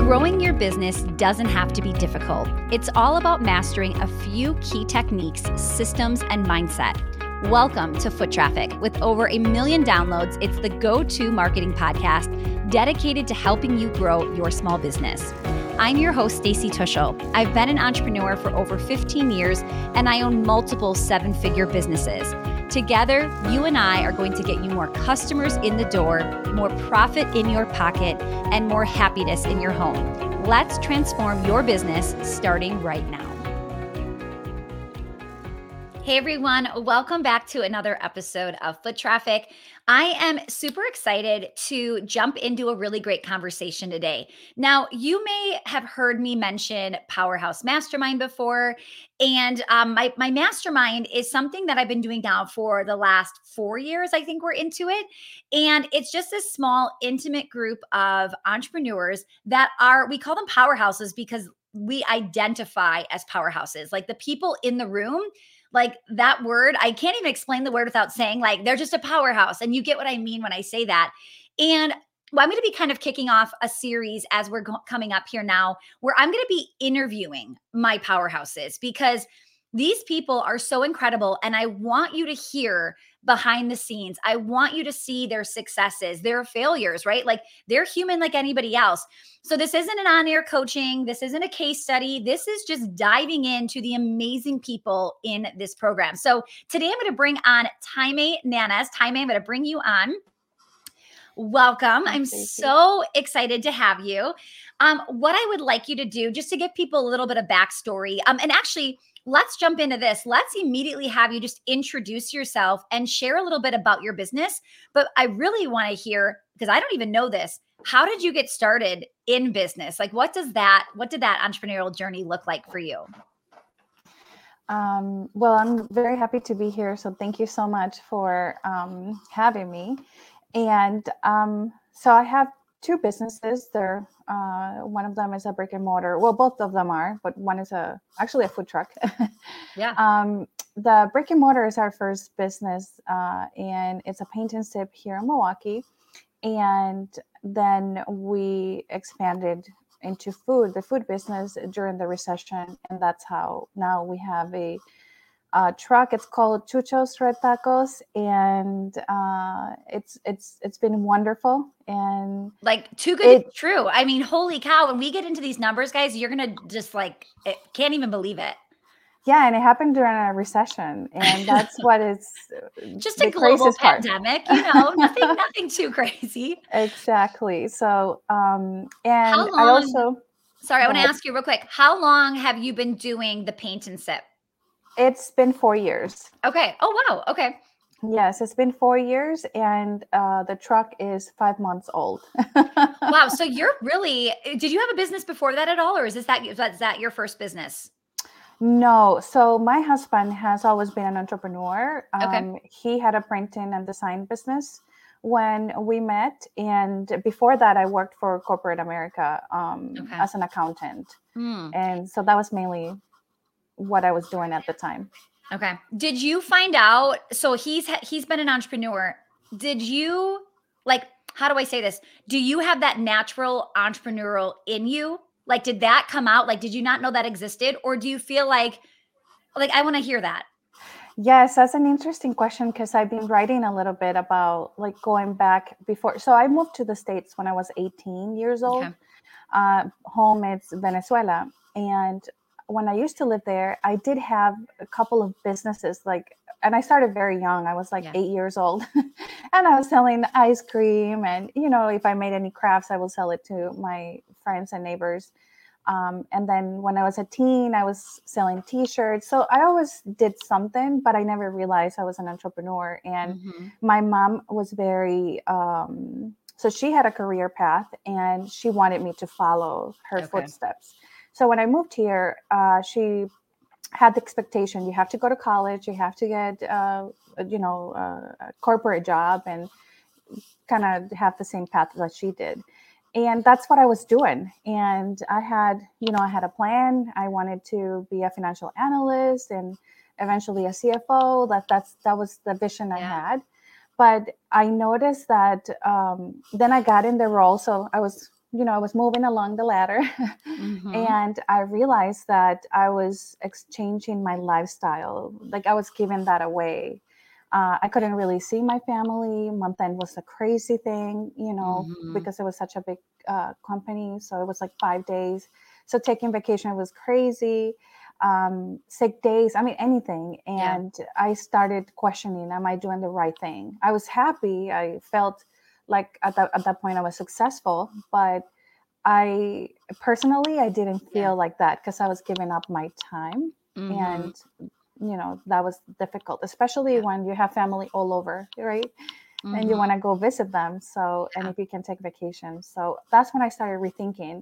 Growing your business doesn't have to be difficult. It's all about mastering a few key techniques, systems, and mindset. Welcome to Foot Traffic. With over 1 million downloads, it's the go-to marketing podcast dedicated to helping you grow your small business. I'm your host, Stacey Tuschl. I've been an entrepreneur for over 15 years, and I own multiple 7-figure businesses. Together, you and I are going to get you more customers in the door, more profit in your pocket, and more happiness in your home. Let's transform your business starting right now. Hey everyone, welcome back to another episode of Foot Traffic. I am super excited to jump into a really great conversation today. Now, you may have heard me mention Powerhouse Mastermind before, and my mastermind is something that I've been doing now for the last 4 years. I think we're into it, and it's just a small, intimate group of entrepreneurs that we call them powerhouses because we identify as powerhouses, like the people in the room. Like that word, I can't even explain the word without saying like they're just a powerhouse. And you get what I mean when I say that. And I'm going to be kind of kicking off a series as we're coming up here now, where I'm going to be interviewing my powerhouses because these people are so incredible. And I want you to hear behind the scenes. I want you to see their successes, their failures, right? Like they're human like anybody else. So this isn't an on-air coaching. This isn't a case study. This is just diving into the amazing people in this program. So today I'm going to bring on Taime Nanas. Taime, I'm going to bring you on. Welcome. I'm so excited to have you. What I would like you to do, just to give people a little bit of backstory, and actually, let's jump into this. Let's immediately have you just introduce yourself and share a little bit about your business. But I really want to hear, because I don't even know this, how did you get started in business? Like, what did that entrepreneurial journey look like for you? Well, I'm very happy to be here. So thank you so much for having me. And so I have 2 businesses. They're one of them is a brick and mortar. Well, both of them are, but one is actually a food truck. Yeah. The brick and mortar is our first business, and it's a paint and sip here in Milwaukee. And then we expanded into the food business during the recession, and that's how now we have a truck. It's called Chucho's Red Tacos, and it's been wonderful. And like too good to be true. I mean, holy cow! When we get into these numbers, guys, you're gonna just can't even believe it. Yeah, and it happened during a recession, and that's what is just a global pandemic. Nothing too crazy. Exactly. So, and how long, I also. Sorry, I want to ask you real quick. How long have you been doing the paint and sip? It's been 4 years. Okay. Oh, wow. Okay. Yes, it's been 4 years, and the truck is 5 months old. Wow. So did you have a business before that at all? Or is that your first business? No. So my husband has always been an entrepreneur. Okay. He had a printing and design business when we met. And before that, I worked for corporate America as an accountant. And so that was mainly what I was doing at the time. Okay. Did you find out? So he's been an entrepreneur. Did you how do I say this? Do you have that natural entrepreneurial in you? Like, did that come out? Like, did you not know that existed? Or do you feel like I want to hear that? Yes, that's an interesting question because I've been writing a little bit about going back before. So I moved to the States when I was 18 years old. Okay. Home is Venezuela. And when I used to live there, I did have a couple of businesses, and I started very young. I was 8 years old and I was selling ice cream. And, if I made any crafts, I would sell it to my friends and neighbors. And then when I was a teen, I was selling T-shirts. So I always did something, but I never realized I was an entrepreneur. And my mom was very, so she had a career path and she wanted me to follow her footsteps. So when I moved here, she had the expectation, you have to go to college, you have to get, a corporate job and kind of have the same path that she did. And that's what I was doing. And I had a plan. I wanted to be a financial analyst and eventually a CFO. That was the vision I had. But I noticed that then I got in the role. So I was I was moving along the ladder Mm-hmm. and I realized that I was exchanging my lifestyle. Like I was giving that away. I couldn't really see my family. Month end was a crazy thing, Mm-hmm. because it was such a big company. So it was like 5 days. So taking vacation was crazy. Sick days, I mean, anything. Yeah. And I started questioning, am I doing the right thing? I was happy. I felt like at that point I was successful, but I personally, I didn't Yeah. feel like that because I was giving up my time. Mm-hmm. And, that was difficult, especially Yeah. when you have family all over, right? And you want Mm-hmm. to go visit them. So, and Yeah. if you can take vacation. So that's when I started rethinking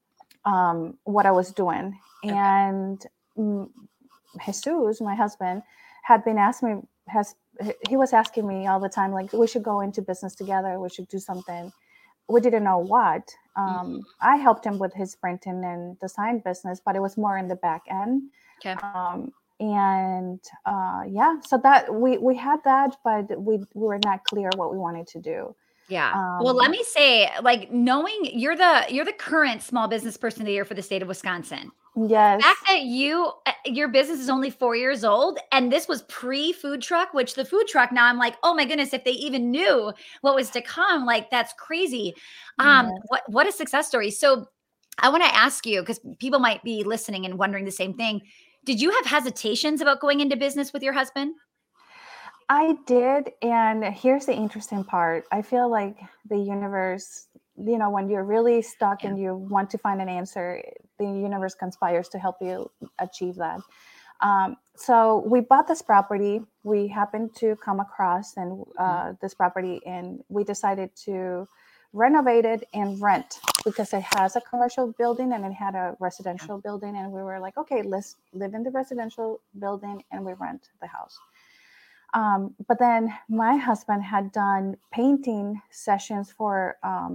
what I was doing. Okay. And mm, Jesus, my husband, had been asking me, he was asking me all the time, like, we should go into business together. We should do something. We didn't know what. Mm-hmm. I helped him with his printing and design business, but it was more in the back end. Okay. And yeah, so that we had that, but we were not clear what we wanted to do. Yeah. Well, let Um, me say, like, knowing you're the current small business person of the year for the state of Wisconsin. The fact yes, that your business is only 4 years old and this was pre-food truck, which the food truck now I'm like, "Oh my goodness, if they even knew what was to come, like, that's crazy." yes. What a success story. So, I wanna ask you because people might be listening and wondering the same thing. Did you have hesitations about going into business with your husband? I did, and here's the interesting part. I feel like the universe, when you're really stuck Yeah. and you want to find an answer, the universe conspires to help you achieve that. So we bought this property. We happened to come across and Mhm. this property, and we decided to renovate it and rent because it has a commercial building and it had a Yeah. residential building. And we were like, okay, let's live in the residential building and we rent the house. But then my husband had done painting sessions for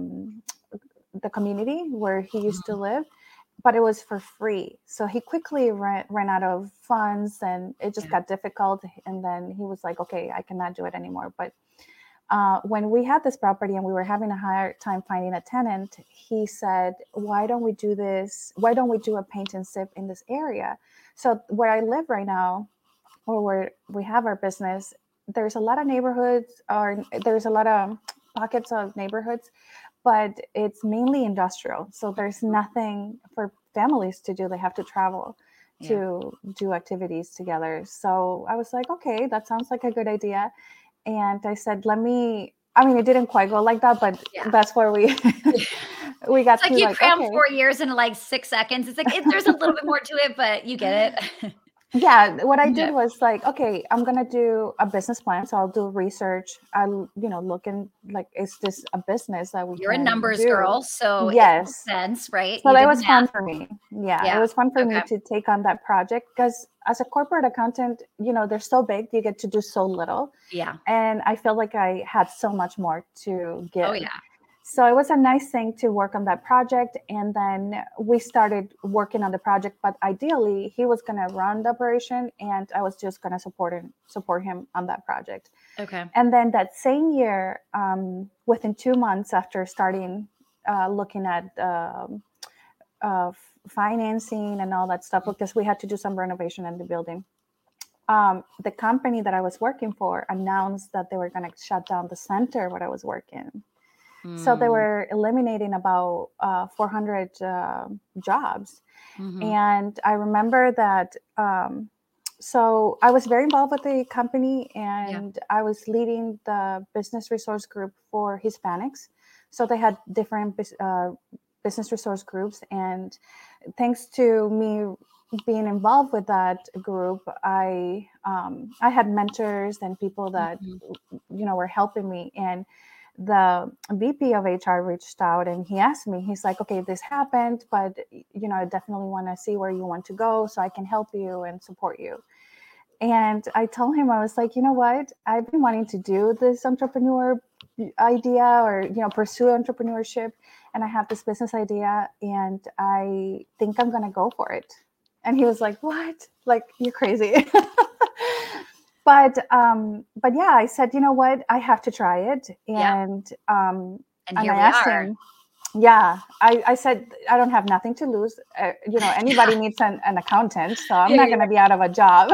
the community where he used to Mhm. live, but it was for free. So he quickly ran out of funds and it just Yeah. got difficult. And then he was like, okay, I cannot do it anymore. But when we had this property and we were having a hard time finding a tenant, he said, why don't we do this? Why don't we do a paint and sip in this area? So where I live right now, or where we have our business, there's a lot of neighborhoods, or there's a lot of pockets of neighborhoods, but it's mainly industrial. So there's nothing for families to do. They have to travel Yeah. to do activities together. So I was like, okay, that sounds like a good idea. And I said, I mean, it didn't quite go like that, but Yeah. that's where we we It's got like to you like, cram okay. 4 years into, like, 6 seconds. It's like there's a little bit more to it, but you get it. Yeah, what I did Yeah. was like, okay, I'm gonna do a business plan. So I'll do research. I'll, look in like, is this a business that we You're a can numbers do? girl, so it makes Yes. sense, right? So You that did the was math. fun for me. Yeah, it Yeah. was fun for me Okay. to take on that project because as a corporate accountant, they're so big, you get to do so little. Yeah. And I felt like I had so much more to Oh, give. yeah. So it was a nice thing to work on that project. And then we started working on the project, but ideally he was going to run the operation and I was just going to support him on that project. Okay. And then that same year, within 2 months after starting looking at uh, financing and all that stuff, Mm, because we had to do some renovation in the building. The company that I was working for announced that they were going to shut down the center where I was working. So they mm, were eliminating about 400 jobs. mhm. And I remember that. So I was very involved with the company Yeah. and I was leading the business resource group for Hispanics. So they had different business resource groups. And thanks to me being involved with that group, I had mentors and people that Mhm. were helping me. And the VP of HR reached out and he asked me, he's like, okay, this happened, but I definitely want to see where you want to go so I can help you and support you. And I told him, I was like, you know what? I've been wanting to do this entrepreneur idea or, pursue entrepreneurship. And I have this business idea and I think I'm going to go for it. And he was like, what? Like, you're crazy. But yeah, I said, you know what? I have to try it. Yep. And And and here I we asked are. him, Yeah, I said I don't have nothing to lose. Anybody needs an accountant, so I'm not going to be out of a job.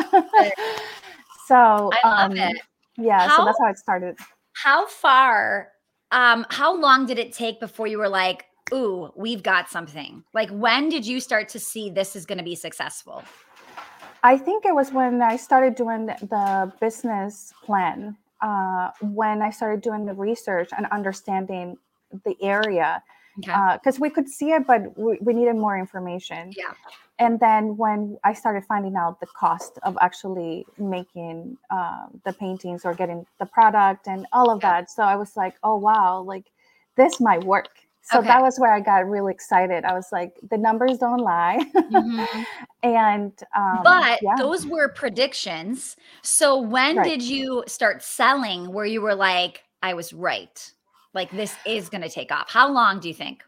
So, I love it. yeah, so How that's how it started. how far, how long did it take before you were like, "Ooh, we've got something"? Like, when did you start to see this is gonna be successful? I think it was when I started doing the business plan, when I started doing the research and understanding the area, Okay. because we could see it, but we needed more information. Yeah. And then when I started finding out the cost of actually making the paintings or getting the product and all of Yeah. that, so I was like, oh wow, like this might work. So Okay. that was where I got really excited. I was like, the numbers don't lie. Mhm. And But yeah, those were predictions. So when right. did you start selling where you were like, "I was right. Like, this is gonna take off"? How long do you think?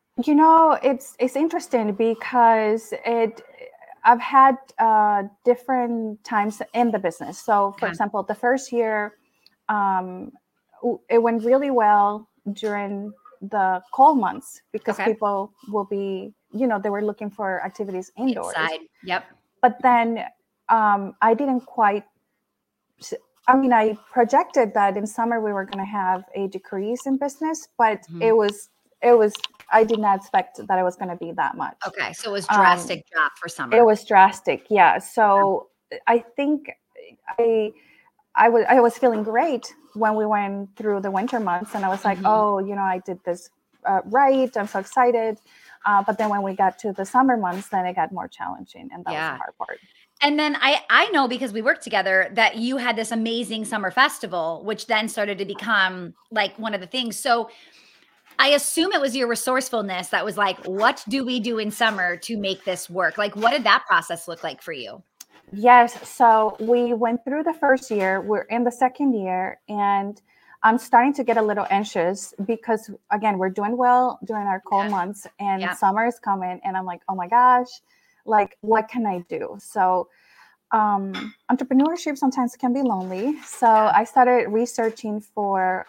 It's interesting because I've had different times in the business. So, for Okay. example, the first year, um, it went really well during the cold months because Okay. people will be, they were looking for activities indoors. Inside. Yep. But then I didn't quite. I mean, I projected that in summer we were going to have a decrease in business, but Mhm. it was. I did not expect that it was going to be that much. Okay, so it was Um, drastic drop for it summer. was drastic, yeah. So I think I I was feeling great when we went through the winter months, and I was like, Mhm. oh, I did this right. I'm so excited. But then when we got to the summer months, then it got more challenging, and that was the Yeah. hard part. And then I know because we worked together that you had this amazing summer festival, which then started to become like one of the things. So I assume it was your resourcefulness that was like, what do we do in summer to make this work? Like, what did that process look like for you? Yes. So we went through the first year. We're in the second year, and I'm starting to get a little anxious because, again, we're doing well during our cold Okay. months, and Yeah. summer is coming. And I'm like, oh my gosh, like, what can I do? So, entrepreneurship sometimes can be lonely. So Yeah. I started researching for,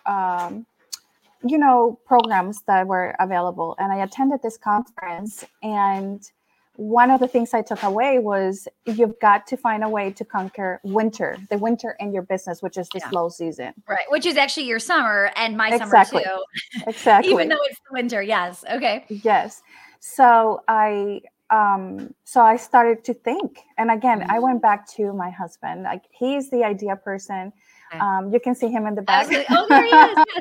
programs that were available. And I attended this conference, and one of the things I took away was you've got to find a way to conquer the winter in your business, which is the Yeah. slow season. Right. Which is actually your summer and my summer too, Exactly. even Exactly. though it's the winter. Yes. Okay. Yes. So I started to think, and again, Mhm. I went back to my husband. Like, he's the idea person. Okay. You can see him in the I was back. like, oh, there he is. Yes.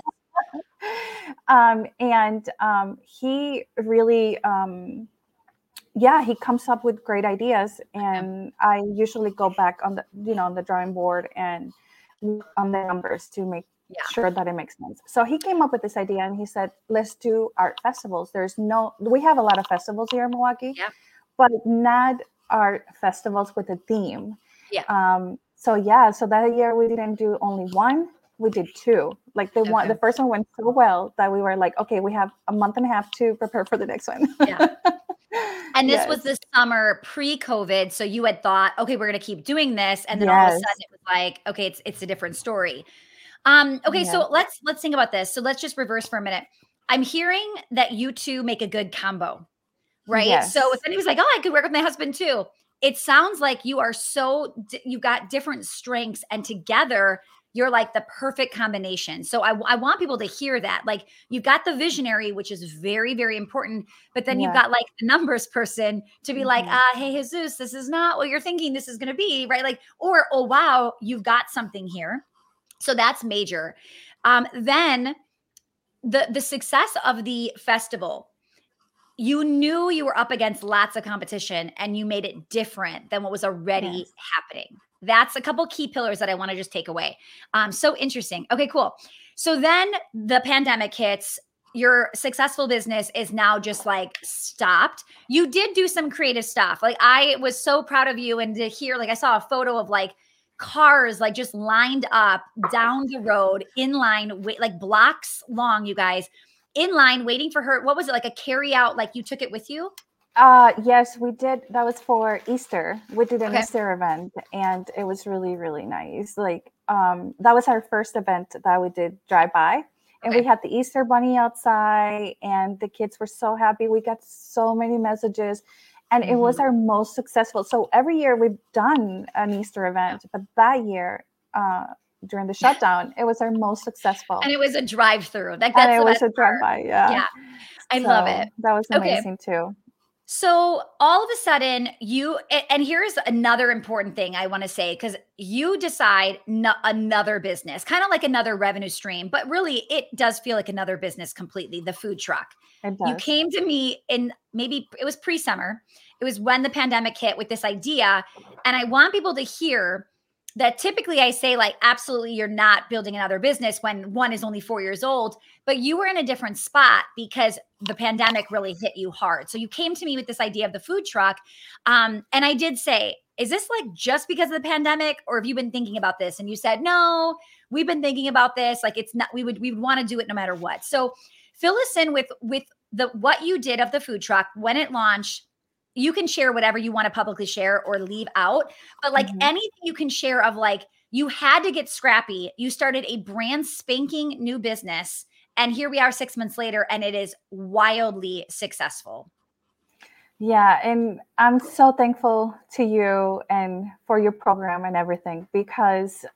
And he really, yeah, he comes up with great ideas, Okay. and I usually go back on the drawing board and work on the numbers to make Yeah. sure that it makes sense. So he came up with this idea, and he said, let's do art festivals. We have a lot of festivals here in Milwaukee, Yeah. but not art festivals with a theme. Yeah. So yeah, so that year we didn't do only one, we did two. Like Okay. the first one went so well that we were like, okay, we have a month and a half to prepare for the next one. Yeah. And this was Yes. the summer pre-COVID, so you had thought, "Okay, we're gonna keep doing this," and then all of a sudden Yes. it was like, "Okay, it's a different story." Okay, Yes. so let's think about this. So let's just reverse for a minute. I'm hearing that you 2 make a good combo, right? So if Yes. anybody's like, "Oh, I could work with my husband too," it sounds like you are you've got different strengths, and together you're like the perfect combination. So I want people to hear that. Like, you've got the visionary, which is very, very important, but then you've Yeah. got like the numbers person to be like, Mhm. hey, Jesus, this is not what you're thinking this is going to be, right? Like, or, oh, wow, you've got something here. So that's major. Then the success of the festival, you knew you were up against lots of competition and you made it different than what was already Yes. happening. That's a couple key pillars that I want to just take away. So interesting. Okay, cool. So then the pandemic hits. Your successful business is now just like stopped. You did do some creative stuff. Like, I was so proud of you, and to hear, like, I saw a photo of like cars like just lined up down the road in line, wait, like blocks long, you guys, in line waiting for her. What was it, like a carry out? Like, you took it with you? Yes, we did. That was for Easter. We did an Okay. Easter event, and it was really, really nice. Like, that was our first event that we did drive by, and we had the Easter bunny outside, and the kids were so happy. We got so many messages, and it was our most successful. So every year we've done an Easter event, but that year, during the shutdown, it was our most successful. And it was a drive-through. Like, And that's it the was best a part. drive-by, yeah. Yeah, I love it. So that was Okay. amazing too. So all of a sudden and here's another important thing I want to say, because you decide another business, kind of like another revenue stream, but really it does feel like another business completely, the food truck. It You does. came to me in, maybe it was pre-summer. It was when the pandemic hit, with this idea. And I want people to hear that typically I say, like, absolutely, you're not building another business when one is only 4 years old, but you were in a different spot because the pandemic really hit you hard. So you came to me with this idea of the food truck. And I did say, is this like just because of the pandemic, or have you been thinking about this? And you said, no, we've been thinking about this. Like, it's not, we would want to do it no matter what. So fill us in with what you did of the food truck when it launched. You can share whatever you want to publicly share or leave out, but like anything you can share of, like, you had to get scrappy. You started a brand spanking new business, and here we are 6 months later, and it is wildly successful. Yeah, and I'm so thankful to you and for your program and everything, because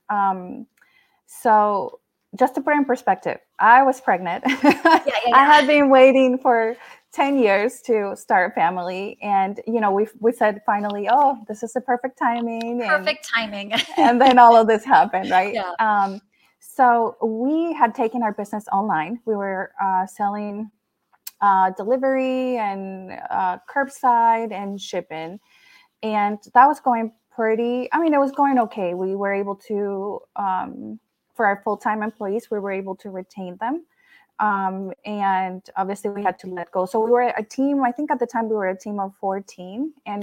so just to put in perspective, I was pregnant. I had been waiting for 10 years to start a family, and we said finally, oh, this is the perfect timing. And then all of this happened, right? Yeah. So we had taken our business online. We were selling delivery and curbside and shipping, and that was going it was going okay. We were able to, for our full-time employees, we were able to retain them. And obviously we had to let go. So we were a team, I think at the time we were a team of 14, and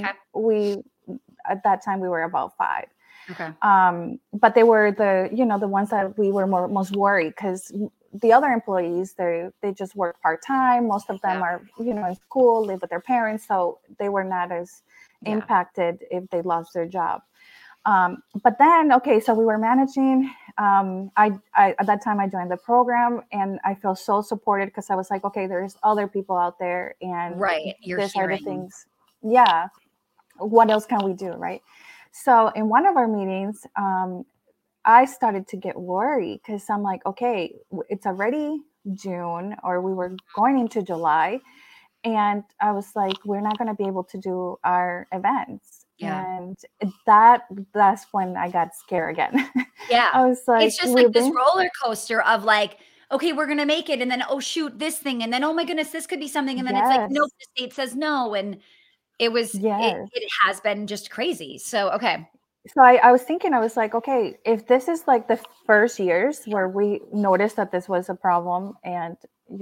at that time we were about 5. Okay. But they were the ones that we were most worried, because the other employees, they just work part-time. Most of them are, in school, live with their parents. So they were not as impacted if they lost their job. But then, so we were managing. I at that time I joined the program, and I feel so supported, because I was like, okay, there's other people out there, and these are the things. Yeah. What else can we do? Right. So in one of our meetings, I started to get worried, because I'm like, okay, it's already June, or we were going into July. And I was like, we're not going to be able to do our events. Yeah. And that's when I got scared again. Yeah. I was like, it's just like this roller coaster of like, okay, we're going to make it. And then, oh shoot, this thing. And then, oh my goodness, this could be something. And then it's like, nope, the state says no. And it was, it has been just crazy. So, okay. So I was thinking, I was like, okay, if this is like the first years where we noticed that this was a problem, and,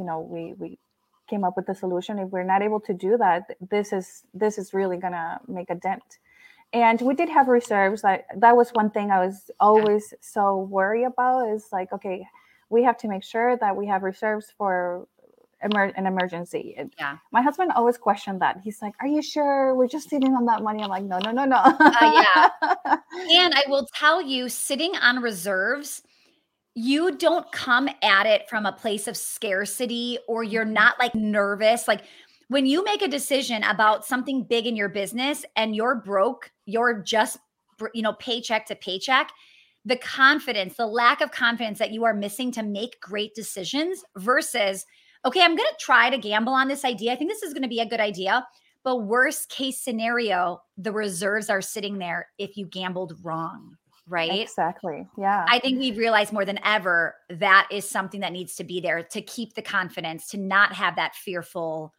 we came up with the solution, if we're not able to do that, this is really going to make a dent. And we did have reserves. That was one thing I was always so worried about, is like, okay, we have to make sure that we have reserves for an emergency. Yeah. My husband always questioned that. He's like, are you sure we're just sitting on that money? I'm like, no. Yeah. And I will tell you, sitting on reserves, you don't come at it from a place of scarcity, or you're not like nervous. Like, when you make a decision about something big in your business and you're broke, you're just, paycheck to paycheck, the confidence, the lack of confidence that you are missing to make great decisions, versus, okay, I'm going to try to gamble on this idea. I think this is going to be a good idea. But worst case scenario, the reserves are sitting there if you gambled wrong, right? Exactly. Yeah. I think we've realized more than ever that is something that needs to be there to keep the confidence, to not have that fearful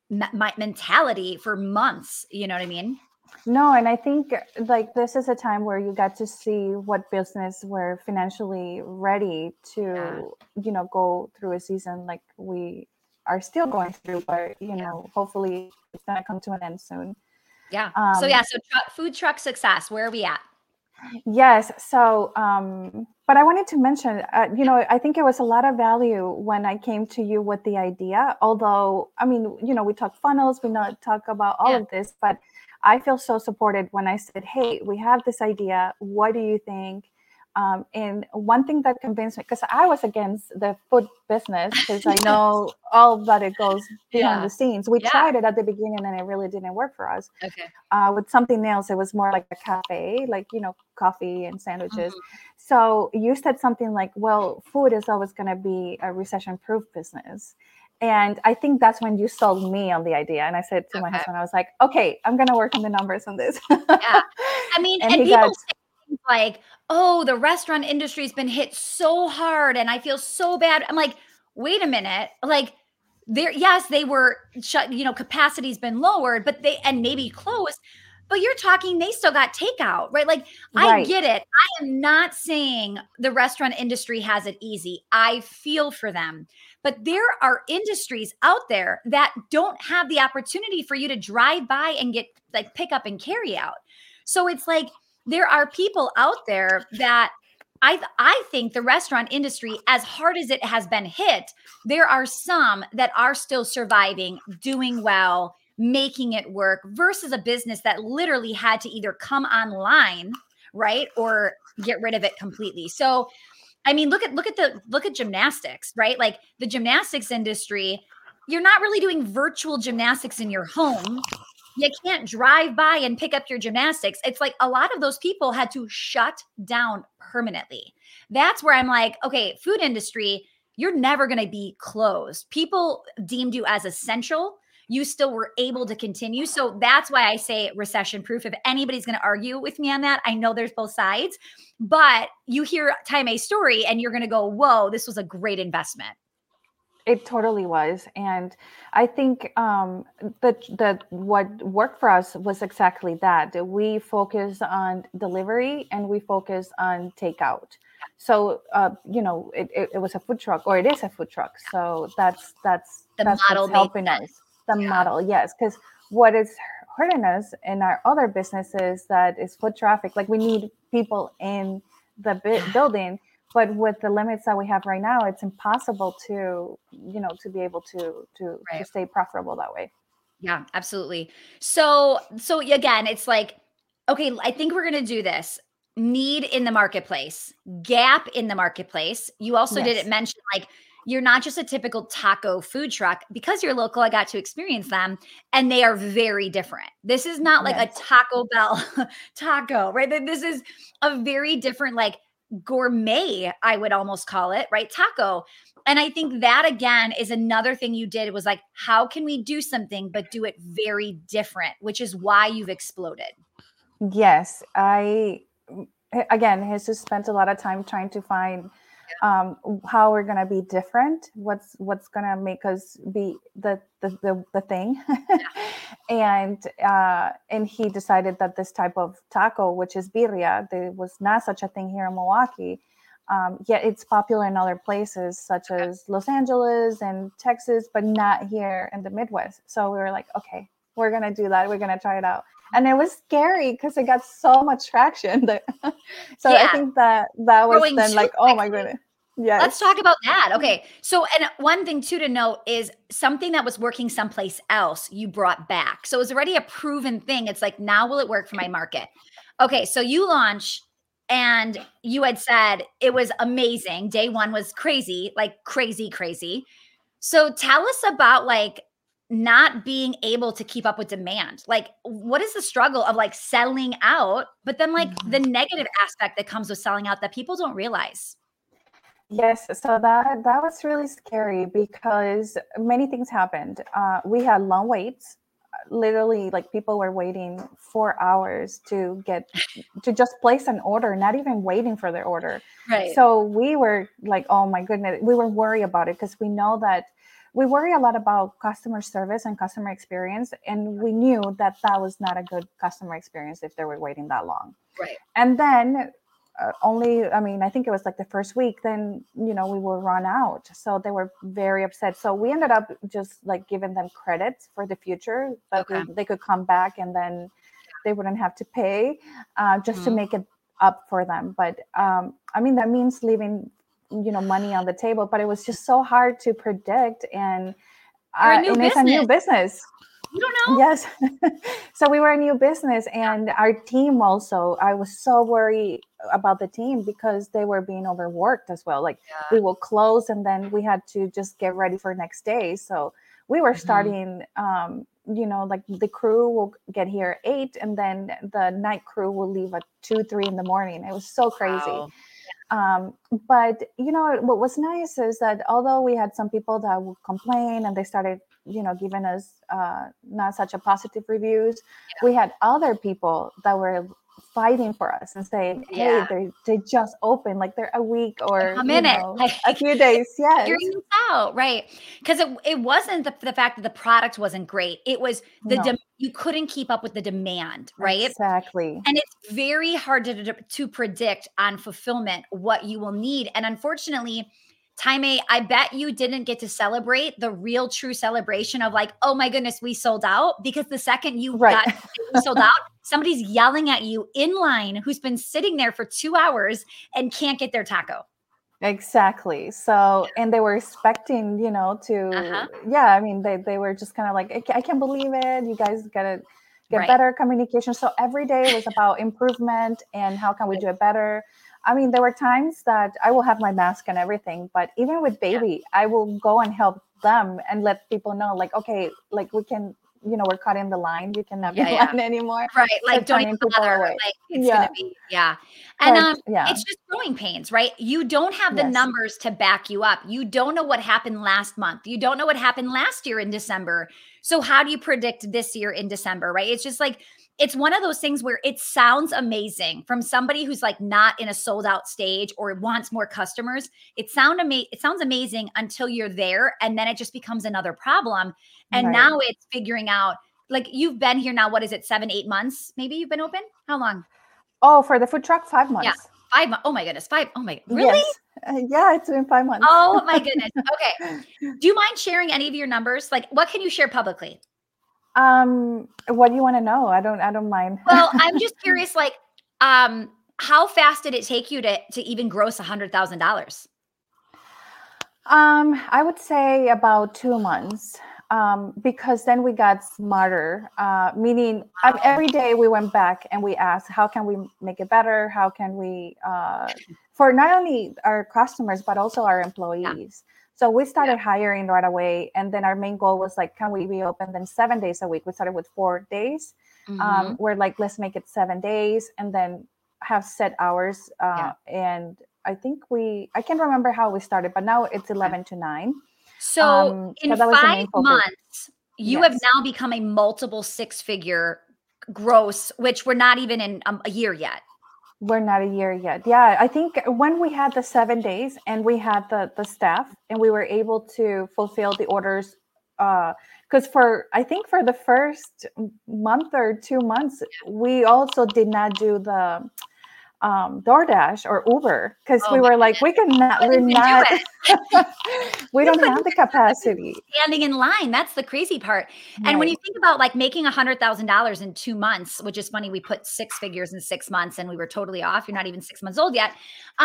mentality for months. You know what I mean? No, and I think like this is a time where you got to see what business were financially ready to, go through a season like we are still going through, but hopefully it's gonna come to an end soon. Yeah. So food truck success. Where are we at? Yes. So, but I wanted to mention, I think it was a lot of value when I came to you with the idea. Although, I mean, we talk funnels, we not talk about all of this, but I feel so supported when I said, hey, we have this idea. What do you think? And one thing that convinced me, because I was against the food business, because I know all that it goes behind the scenes. We tried it at the beginning and it really didn't work for us. Okay. With something else, it was more like a cafe, like, coffee and sandwiches. So you said something like, well, food is always going to be a recession-proof business. And I think that's when you sold me on the idea. And I said to my husband, I was like, okay, I'm going to work on the numbers on this. Yeah. I mean, and people say things like, oh, the restaurant industry has been hit so hard and I feel so bad. I'm like, wait a minute. Like, they were shut, capacity's been lowered, but and maybe closed. But you're talking, they still got takeout, right? Like, I get it. I am not saying the restaurant industry has it easy. I feel for them. But there are industries out there that don't have the opportunity for you to drive by and get like pick up and carry out. So it's like there are people out there that I think the restaurant industry, as hard as it has been hit, there are some that are still surviving, doing well, making it work versus a business that literally had to either come online, right, or get rid of it completely. So, I mean, look at gymnastics, right? Like the gymnastics industry, you're not really doing virtual gymnastics in your home. You can't drive by and pick up your gymnastics. It's like a lot of those people had to shut down permanently. That's where I'm like, okay, food industry, you're never going to be closed. People deemed you as essential. You still were able to continue. So that's why I say recession proof. If anybody's going to argue with me on that, I know there's both sides, but you hear Taime's story and you're going to go, whoa, this was a great investment. It totally was. And I think that what worked for us was exactly that. We focused on delivery and we focused on takeout. So, it was a food truck, or it is a food truck. So that's model what's helping us. The model, yes. Because what is hurting us in our other businesses that is foot traffic, like we need people in the building. But with the limits that we have right now, it's impossible to be able to stay profitable that way. Yeah, absolutely. So again, it's like, okay, I think we're going to do this. Need in the marketplace, gap in the marketplace. You also didn't mention, like, you're not just a typical taco food truck. Because you're local, I got to experience them, and they are very different. This is not like a Taco Bell taco, right? This is a very different, like, gourmet, I would almost call it, right? Taco. And I think that, again, is another thing you did. It was like, how can we do something but do it very different, which is why you've exploded. Yes, again, Jesus spent a lot of time trying to find how we're gonna be different, what's gonna make us be the thing. And he decided that this type of taco, which is birria, there was not such a thing here in Milwaukee. Yet it's popular in other places such as Los Angeles and Texas, but not here in the Midwest. So we were like, okay, we're gonna do that, we're gonna try it out. And it was scary because it got so much traction. So I think that was then like, oh my goodness. Yes. Let's talk about that. Okay. So, and one thing too to note is something that was working someplace else, you brought back. So it was already a proven thing. It's like, now will it work for my market? Okay. So you launch, and you had said it was amazing. Day one was crazy, like crazy, crazy. So tell us about, like, not being able to keep up with demand. Like, what is the struggle of like selling out, but then like the negative aspect that comes with selling out that people don't realize? Yes, so that was really scary because many things happened. We had long waits. Literally, like, people were waiting 4 hours to just place an order, not even waiting for their order. Right. So we were like, oh my goodness, we were worried about it because we know that we worry a lot about customer service and customer experience, and we knew that was not a good customer experience if they were waiting that long. Right. And then I think it was like the first week, then, we will run out. So they were very upset. So we ended up just like giving them credits for the future, that they could come back and then they wouldn't have to pay just to make it up for them. But that means leaving, money on the table, but it was just so hard to predict. And it's a new business. You don't know? Yes. So we were a new business, and our team also, I was so worried about the team because they were being overworked as well. Like we Yeah. will close and then we had to just get ready for next day. So we were Mhm. starting, like the crew will get here at 8 and then the night crew will leave at 2, 3 in the morning. It was so crazy. Wow. Um, but what was nice is that although we had some people that would complain and they started, giving us not such a positive reviews, we had other people that were fighting for us and saying, hey, Yeah. they just opened, like they're a week or A minute, a few days. Yes. figuring this out, right? Because it wasn't the fact that the product wasn't great. It was No, you couldn't keep up with the demand, right? exactly. And it's very hard to predict on fulfillment what you will need. And unfortunately, Time, I bet you didn't get to celebrate the real true celebration of like, oh my goodness, we sold out. Because the second you Right. got we sold out, somebody's yelling at you in line who's been sitting there for 2 hours and can't get their taco. Exactly. So, and they were expecting, Uh-huh. yeah, I mean, they were just kind of like, I can't believe it. You guys gotta get Right. better communication. So every day was about improvement and how can we do it better. I mean, there were times that I will have my mask and everything, but even with Yeah. baby, I will go and help them and let people know, like, okay, like we can, we're cutting the line. You cannot be Yeah, in yeah. line anymore. Right, So like, don't even turning people bother, away. like, it's gonna Yeah. be yeah, and, But yeah, it's just growing pains, right? You don't have the yes, numbers to back you up. You don't know what happened last month. You don't know what happened last year in December. So how do you predict this year in December, right? It's just like it's one of those things where it sounds amazing from somebody who's, like, not in a sold out stage or wants more customers. It sounds amazing until you're there, and then it just becomes another problem, and right. now it's figuring out like, you've been here now, what is it, 7, 8 months maybe you've been open? How long? Oh, for the food truck, five Yeah, months. 5 oh my goodness, 5 oh my really? Yes. Yeah, it's been 5 months. Oh my goodness, okay. Do you mind sharing any of your numbers? Like, what can you share publicly? What do you wanna know? I don't mind. Well, I'm just curious, like, how fast did it take you to even gross $100,000? I would say about 2 months, because then we got smarter, meaning, Wow. every day we went back and we asked, "How can we make it better? How can we," for not only our customers, but also our Yeah, employees. So we yeah, started hiring right away, and then our main goal was like, "Can we be open then 7 days a week?" We started with 4 days. mhm, We're like, "Let's make it 7 days and then have set hours," yeah, and I can't remember how we started, but now it's okay. 11 to 9. So, So in that was the 5 main focus. months, you have Yes. now become a multiple six-figure gross, which we're not even in, a year yet. We're not a year yet. Yeah, I think when we had the 7 days and we had the staff and we were able to fulfill the orders, because for I think for the first month or 2 months, we also did not do the DoorDash or Uber because Oh we my were like, goodness. we're Couldn't even do not, it. we You don't couldn't have the even do it because capacity. standing in line, that's the crazy part. And when Right. you think about, like, making $100,000 in 2 months, which is funny, we put 6 figures in 6 months and we were totally off. You're not even 6 months old yet.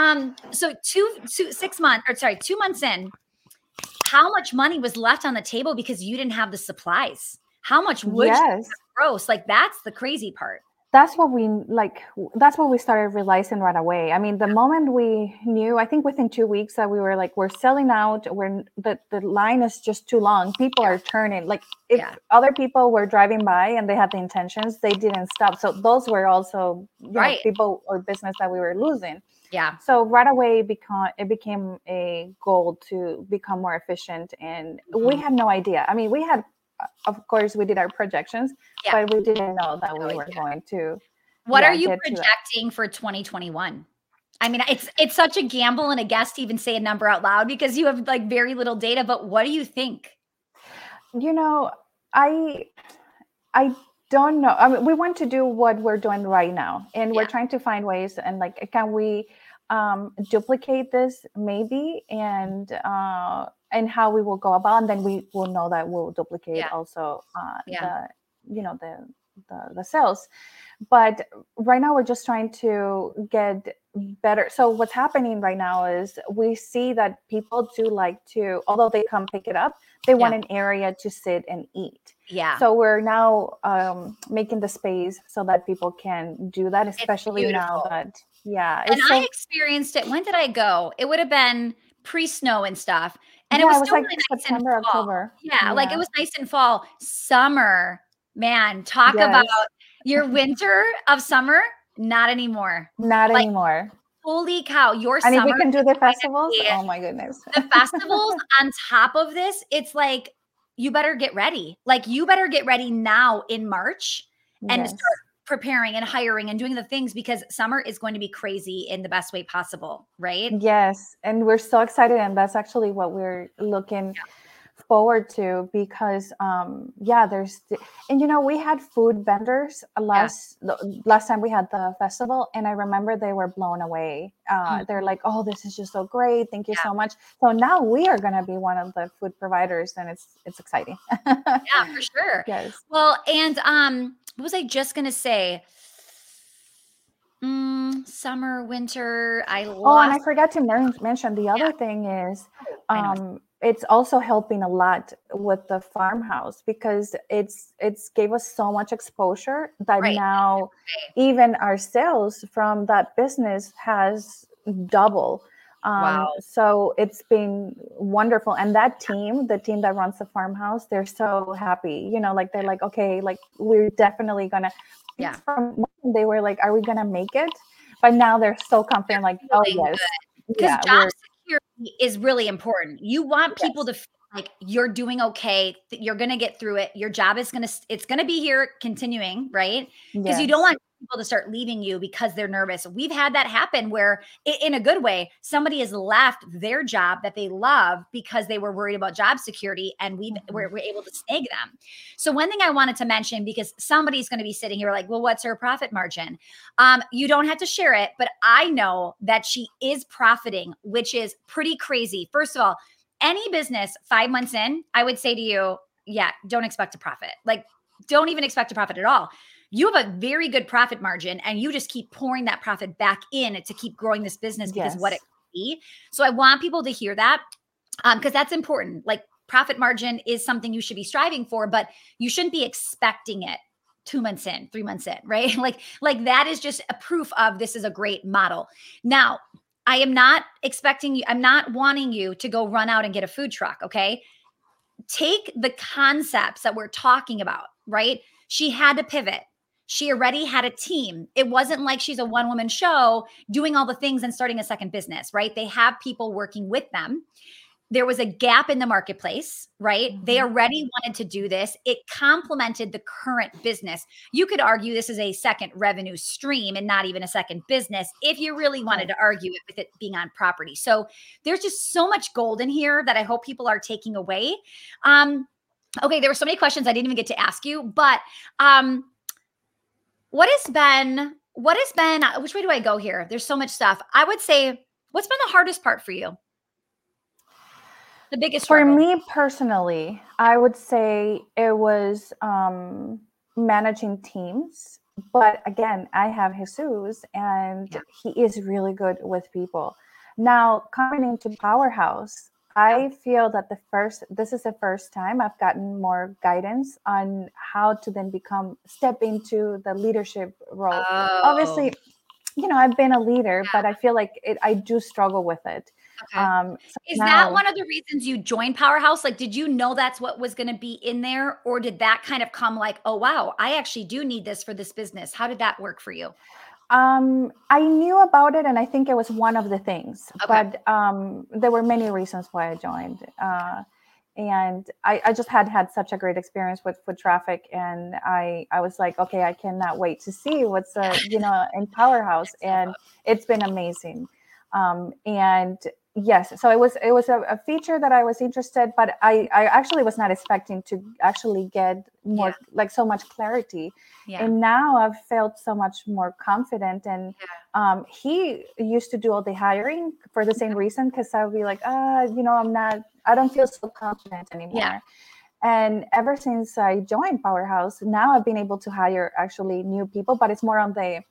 So 6 months or sorry, 2 months in, how much money was left on the table because you didn't have the supplies? How much would you Yes. have gross? Like, that's the crazy part. That's what we like. That's what we started realizing right away. I mean, the moment we knew, I think within 2 weeks that we were like, we're selling out. The line is just too long. People Yeah, are turning. Like if yeah, other people were driving by and they had the intentions, they didn't stop. So those were also, right. people or business that we were losing. Yeah, So right away, it became a goal to become more efficient, and we mhm, had no idea. I mean, we had, of course, we did our projections, yeah, but we didn't know that no we were idea. going to, What are yeah, you get to that. projecting for 2021? I mean, it's such a gamble and a guess to even say a number out loud because you have, like, very little data, but what do you think? You know, I I don't know. I mean, we want to do what we're doing right now, and we're Yeah, trying to find ways. And like, can we duplicate this maybe, and how we will go about, and then we will know that we'll duplicate yeah, also yeah, the you know the sales. But right now, we're just trying to get better. So what's happening right now is we see that people do like to, although they come pick it up, they want an area to sit and eat. Yeah. So we're now making the space so that people can do that, especially now that, And I experienced it. When did I go? It would have been pre-snow and stuff. And yeah, it was it was still like really nice September, in fall. October. Yeah, like it was nice in fall. Summer, man, talk about your winter of summer. Not anymore. Not anymore. Holy cow, your and summer. if we can do the festivals, oh my goodness. The festivals on top of this, it's like, you better get ready. Like, you better get ready now in March and start preparing and hiring and doing the things, because summer is going to be crazy in the best way possible, right? Yes, and we're so excited, and that's actually what we're looking forward to, because there's and we had food vendors last time we had the festival, and I remember they were blown away. They're like, oh, this is just so great, thank you so much. So now we are going to be one of the food providers, and it's exciting. Yeah, for sure. Yes. Well, and what was I just going to say? Summer, winter, and I forgot to mention the other thing is it's also helping a lot with the farmhouse, because it's gave us so much exposure that now even our sales from that business has double. So it's been wonderful. And that team, the team that runs the farmhouse, they're so happy, like they're like, okay, like we're definitely gonna, they were like, are we gonna make it? But now they're so confident, like, oh yes. Because job security is really important. You want people to feel like you're doing okay, that you're going to get through it. Your job is it's going to be here continuing, right? Because you don't want people to start leaving you because they're nervous. We've had that happen where, in a good way, somebody has left their job that they love because they were worried about job security, and we're able to snag them. So one thing I wanted to mention, because somebody's going to be sitting here like, well, what's her profit margin? You don't have to share it, but I know that she is profiting, which is pretty crazy. First of all, any business 5 months in, I would say to you, don't expect a profit. Like, don't even expect a profit at all. You have a very good profit margin, and you just keep pouring that profit back in to keep growing this business, because what it could be. So I want people to hear that, because that's important. Like, profit margin is something you should be striving for, but you shouldn't be expecting it 2 months in, 3 months in, right? Like that is just a proof of this is a great model. Now, I am not expecting you, I'm not wanting you to go run out and get a food truck, okay? Take the concepts that we're talking about, right? She had to pivot. She already had a team. It wasn't like she's a one-woman show doing all the things and starting a second business, right? They have people working with them. There was a gap in the marketplace, right? They already wanted to do this. It complemented the current business. You could argue this is a second revenue stream and not even a second business if you really wanted to argue it with it being on property. So there's just so much gold in here that I hope people are taking away. Okay, there were so many questions I didn't even get to ask you, but which way do I go here? There's so much stuff. I would say, what's been the hardest part for you? The biggest struggle? For me personally, I would say it was managing teams. But again, I have Jesus, and he is really good with people. Now, coming into Powerhouse, I feel that this is the first time I've gotten more guidance on how to then step into the leadership role. Obviously, I've been a leader, but I feel like I do struggle with it. Okay. Is that one of the reasons you joined Powerhouse? Like, did you know that's what was going to be in there? Or did that kind of come like, oh, wow, I actually do need this for this business? How did that work for you? I knew about it, and I think it was one of the things, but there were many reasons why I joined. And I just had such a great experience with foot traffic, and I was like, okay, I cannot wait to see what's in Powerhouse, and it's been amazing. And yes, so it was a feature that I was interested, but I actually was not expecting to actually get more like so much clarity. And now I've felt so much more confident. And he used to do all the hiring for the same reason, because I would be like, I don't feel so confident anymore. And ever since I joined Powerhouse, now I've been able to hire actually new people, but it's more on the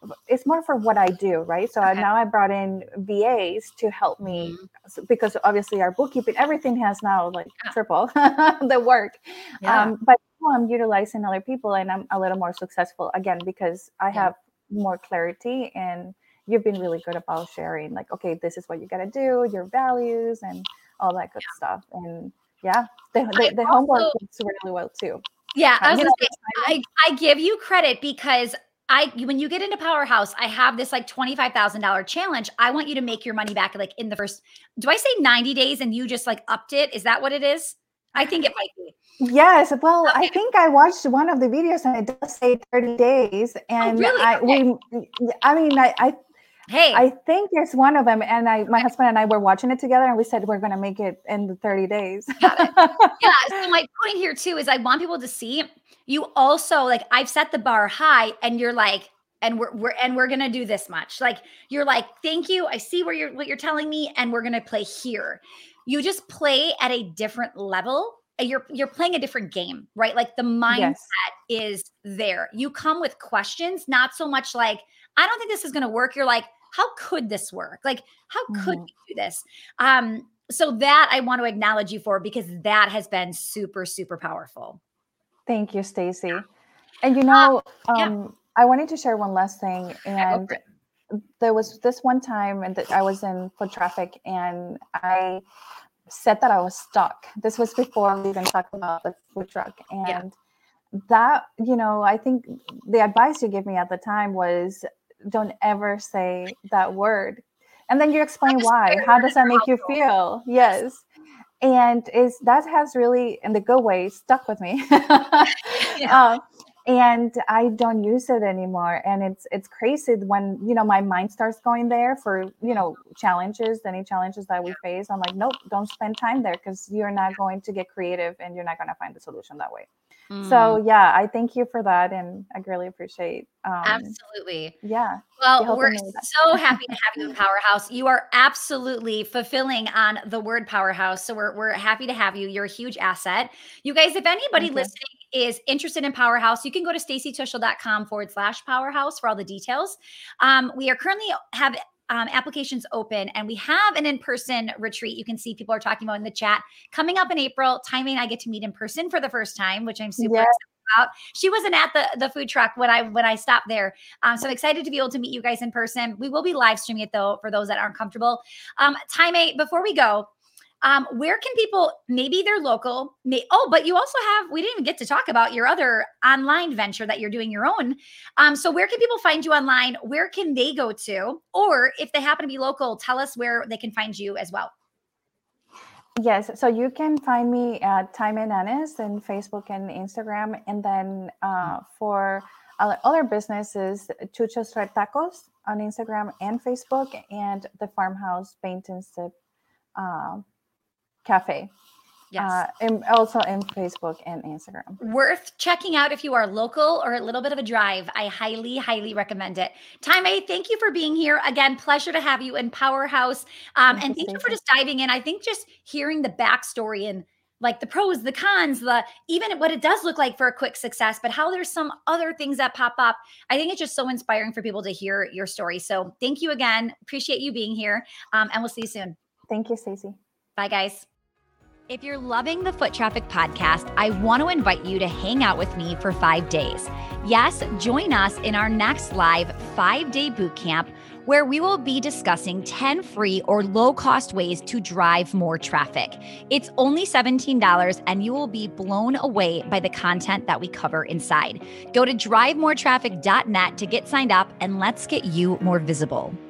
it's more for what I do, right? So Okay. now I brought in VAs to help me because obviously our bookkeeping, everything has now like triple the work. But now I'm utilizing other people and I'm a little more successful again because I have more clarity, and you've been really good about sharing like, okay, this is what you got to do, your values and all that good stuff. And the homework works really well too. Yeah, I was gonna say, I give you credit because when you get into Powerhouse, I have this like $25,000 challenge. I want you to make your money back like in the first, do I say 90 days and you just like upped it? Is that what it is? I think it might be. Yes. Well, I think I watched one of the videos and it does say 30 days. And really? I think it's one of them. And my husband and I were watching it together and we said, we're going to make it in the 30 days. Got it. Yeah. So my point here too is I want people to see you also like, I've set the bar high and you're like, and we're going to do this much. Like, you're like, thank you. I see what you're telling me. And we're going to play here. You just play at a different level. You're playing a different game, right? Like the mindset is there. You come with questions, not so much like, I don't think this is going to work. You're like, how could this work? Like, how could we do this? So that I want to acknowledge you for, because that has been super, super powerful. Thank you, Stacy. And I wanted to share one last thing. And there was this one time and I was in foot traffic and I said that I was stuck. This was before we even talked about the food truck. And that, I think the advice you gave me at the time was don't ever say that word. And then you explain why. How does that make you feel? Yes. And that has really, in the good way, stuck with me. And I don't use it anymore. And it's crazy when, my mind starts going there for, any challenges that we face. I'm like, nope, don't spend time there because you're not going to get creative and you're not going to find the solution that way. So I thank you for that. And I really appreciate. Absolutely. Yeah. Well, we're so happy to have you in Powerhouse. You are absolutely fulfilling on the word powerhouse. So we're happy to have you. You're a huge asset. You guys, if anybody listening is interested in Powerhouse, you can go to stacytuschel.com/powerhouse for all the details. We are currently have applications open and we have an in-person retreat. You can see people are talking about in the chat coming up in April. Timmy and I get to meet in person for the first time, which I'm super excited about. She wasn't at the food truck when I stopped there. So I'm excited to be able to meet you guys in person. We will be live streaming it though, for those that aren't comfortable. Timmy, before we go, where can people, maybe they're local, but you also have, we didn't even get to talk about your other online venture that you're doing your own. So where can people find you online? Where can they go to? Or if they happen to be local, tell us where they can find you as well. Yes. So you can find me at Time and Anis in Facebook and Instagram. And then for other businesses, Chucho's Red Tacos on Instagram and Facebook, and the Farmhouse Paint and Sip Cafe. Yes. And also in Facebook and Instagram. Worth checking out if you are local or a little bit of a drive. I highly, highly recommend it. Time-A, thank you for being here. Again, pleasure to have you in Powerhouse. And thank you for just diving in. I think just hearing the backstory and like the pros, the cons, even what it does look like for a quick success, but how there's some other things that pop up. I think it's just so inspiring for people to hear your story. So thank you again. Appreciate you being here. And we'll see you soon. Thank you, Stacy. Bye, guys. If you're loving the Foot Traffic podcast, I want to invite you to hang out with me for 5 days. Yes, join us in our next live 5-day boot camp where we will be discussing 10 free or low-cost ways to drive more traffic. It's only $17 and you will be blown away by the content that we cover inside. Go to drivemoretraffic.net to get signed up and let's get you more visible.